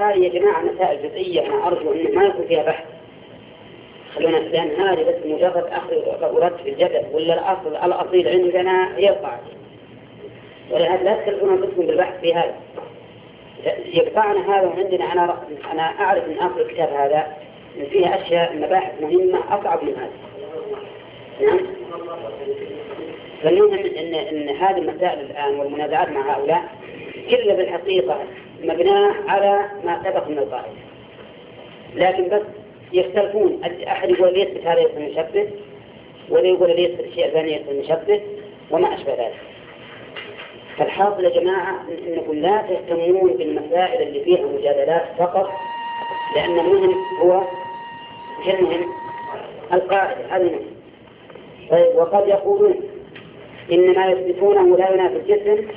هذه يا جماعة مسائل جزئية أنا أرجو أن ما يكون فيها بحث، خلونا، لأن هذه بس مجرد أخذ ورد في الجدل، ولا الأصيل عندنا هي القاعدة، ولهذا لا تكلفون أنفسكم بالبحث في هذا. يقطعنا هذا وعندنا أنا أعرف من آخر الكتاب هذا إن فيها أشياء مباحث مهمة أصعب من هذا. نعم. فالمهم إن هذه المسائل الآن والمنازعات مع هؤلاء كلها بالحقيقة مبناة على ما سبق من القاعدة، لكن بس يختلفون. أحد يقول ليثبت هذا يصير مشبه، ولا يقول ليثبت الشيء الثاني يصير مشبه، وما أشبه ذلك. فالحاصل يا جماعة إنكم لا تهتمون بالمسائل اللي فيها مجادلات فقط، لأن المهم هو القاعدة، هذا المهم. طيب، وقد يقولون إن ما يثبتونه لا ينافي الجسم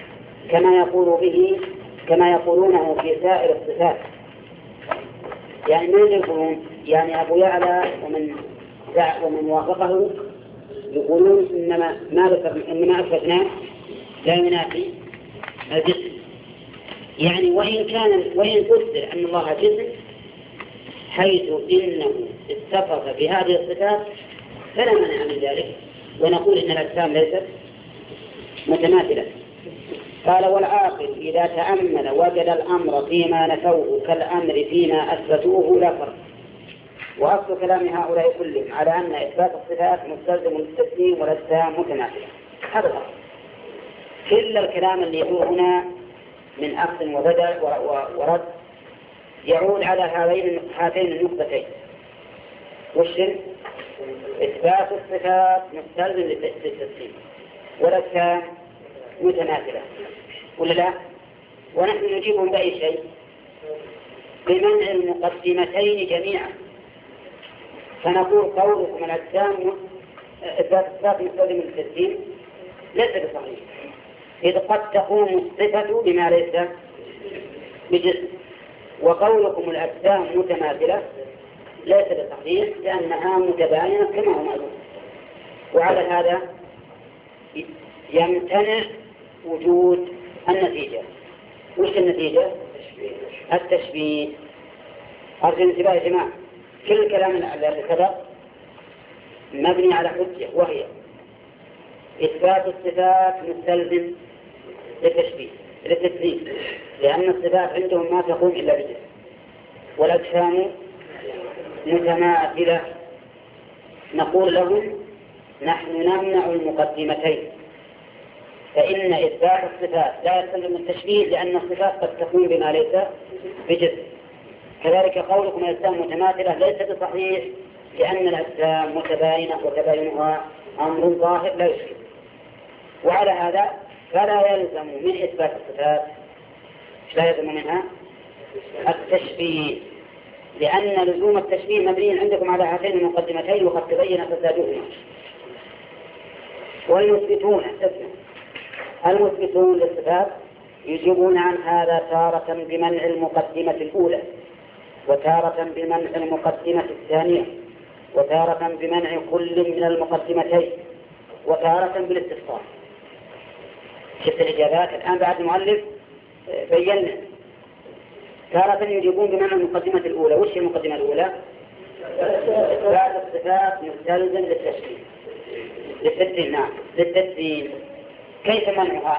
كما يقولونه في سائر الصفات. يعني من يقولون؟ يعني أبو يعلى ومن وافقه يقولون إنما أثبتناه لا ينافي الجسم. يعني وإن قدر أن الله جسم، حيث إنه اتصف بهذه الصفات فلا مانع من ذلك، ونقول إن الأجسام ليست متماثلة. قال: والعاقل إذا تأمل وجد الأمر فيما نفوه كالأمر فيما أثبتوه لا فرق. وأصل كلام هؤلاء كلهم على أن إثبات الصفات مستلزم للتسليم والأجسام متماثلة. هذا الأصل. كل الكلام اللي يدور هنا من أخذ وبدل ورد يعود على هاتين النقطتين. والشرك إثبات الصفات مستلزم للتسليم والأجسام متماثلة، ولا لا؟ ونحن نجيبهم بأي شيء؟ بمنع المقدمتين جميعا. فنقول قولكم الأجسام إثبات الصفات مستلزم للتسليم ليس بصحيح، إذ قد تقوم الصفة بما ليس بجسم. وقولكم الأجسام متماثلة ليس بصحيح، لأنها متباينة كما هو معلوم. وعلى هذا يمتنع وجود النتيجة. وش النتيجة؟ التشبيه. أرجو الانتباه يا جماعة، كل الكلام الذي سبق مبني على حجة، وهي إثبات الصفات مستلزم للتسليم، لأن الصفات عندهم ما تقوم إلا بجسم، والأجسام متماثلة. نقول لهم: نحن نمنع المقدمتين، فإن إثبات الصفات لا يستلزم التشبيه، لأن الصفات قد تكون بما ليس بجسم. كذلك قولكم الأجسام متماثلة ليس بصحيح، لأن الأجسام متباينة، وتباينها أمر ظاهر لا يشكل. وعلى هذا فلا يلزم من إثبات الصفات، لا يلزم منها التشبيه، لأن لزوم التشبيه مبني عندكم على هاتين المقدمتين، وقد تبين فسادهما. المثبتون للصفات يجيبون عن هذا تارة بمنع المقدمة الأولى، وتارة بمنع المقدمة الثانية، وتارة بمنع كل من المقدمتين، وتارة بالاستفصال. شفت الإجابات الآن بعد المؤلف بينا. تارة يجيبون بمنع المقدمة الأولى. وش المقدمة الأولى؟ إثبات الصفات مستلزم للتشبيه للتسليم. نعم، للتسليم. كيف منعها؟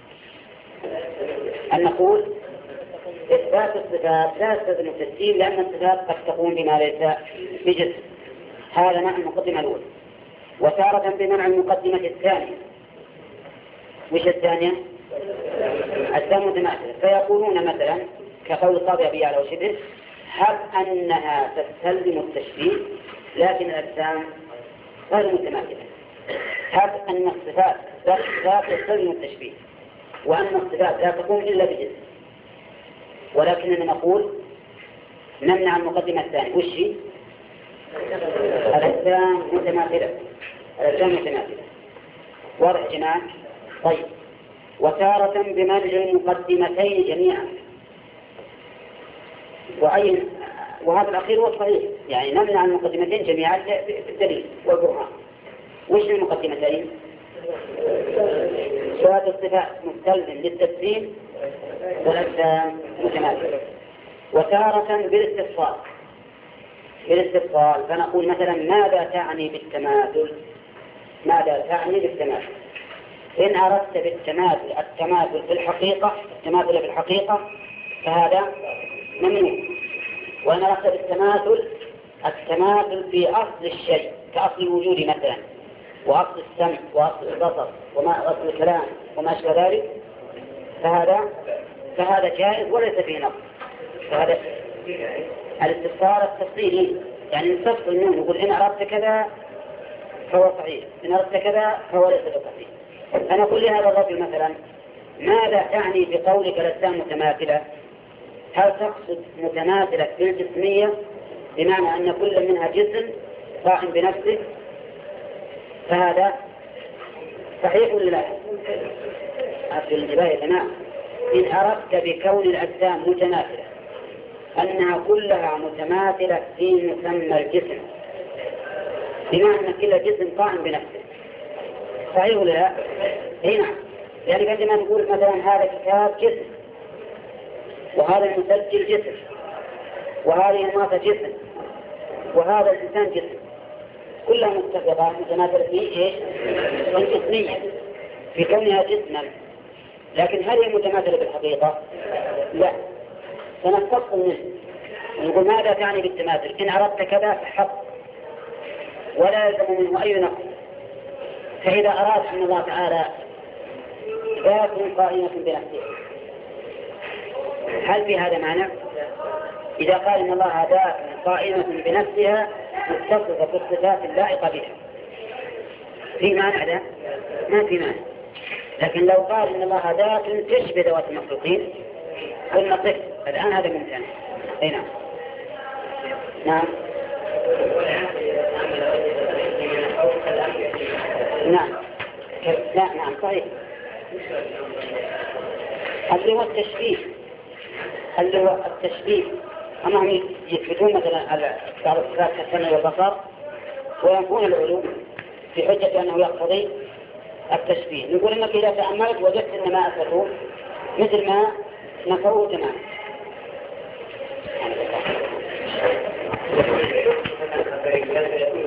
أن نقول إثبات الصفات لا يستلزم التسليم، لأن الصفات قد تقوم بما ليس بجسم. هذا معنى المقدمة الأولى. وتارة بمنع المقدمة الثانية. وش الثانية؟ الأجسام متماثلة. فيقولون مثلا كقول القاضي أبي يعلى وشبه: هب أنها تستلزم التشبيه لكن الأجسام غير متماثلة. هب أن الصفات تستلزم التشبيه، وأن الصفات لا تقوم إلا بجسم، ولكننا نقول نمنع المقدمة الثانية. وش هي؟ الأجسام متماثلة. واضح جماعة؟ طيب. وتارة بمنع المقدمتين جميعا. وهذا الأخير هو الصحيح، يعني نمنع المقدمتين جميعا بالدليل والبرهان. وش المقدمتين؟ إثبات الصفات مستلزم للتسليم، والأجسام متماثلة. وتارة بالاستفصال فنقول مثلا ماذا تعني بالتماثل؟ ماذا تعني بالتماثل؟ إن أردت بالتماثل التماثل في الحقيقة فهذا ممنوع. وإن أردت بالتماثل التماثل في أصل الشيء كأصل الوجود مثلا، وأصل السمع وأصل البصر وأصل الكلام وما أشبه ذلك، فهذا جائز وليس فيه نقص. فهذا الاستفسار التفصيلي، يعني نستفصل منه نقول إن أردت كذا فهو صحيح، إن أردت كذا فهو ليس صحيح. أنا أقول لهذا الرجل مثلا ماذا تعني بقولك الأجسام متماثلة؟ هل تقصد متماثلة في الجسمية بمعنى أن كل منها جسم قائم بنفسه؟ فهذا صحيح ولا لا؟ أصل الانتباه يا جماعة، إن أردت بكون الأجسام متماثلة أنها كلها متماثلة في مسمى الجسم بمعنى أن كل جسم قائم بنفسه، صحيح ولا لا؟ هنا يعني عندما نقول مثلا هذا كتاب جسم، وهذا المسجل جسم، وهذه الناقة جسم، وهذا الإنسان جسم، كلها متفقة متماثلة في إيش؟ الجسمية في كونها جسما، لكن هل هي متماثلة بالحقيقة؟ لا. سنستفصل منه ونقول ماذا تعني بالتماثل؟ إن أردت كذا فحق ولا يلزم منه أي نقص. فإذا أراد أن الله تعالى ذات قائمة بنفسه هل في هذا معنى؟ إذا قال إن الله ذات قائمة بنفسها متصفة بالصفات اللائقة بها في معنى هذا؟ ما في معنى. لكن لو قال إن الله ذات تشبه ذوات المخلوقين قلنا طفل الآن هذا ممتنع. أي نعم. نعم نعم لا نعم صحيح. اللي هو التشبيه أنهم يثبتون مثلا على بعض الصفات كالسمع والبصر وينفون العلوم بحجة أنه يقتضي التشبيه. نقول إنك إذا تأملت وجدت أن ما أثبتوه مثل ما نفوه تماما.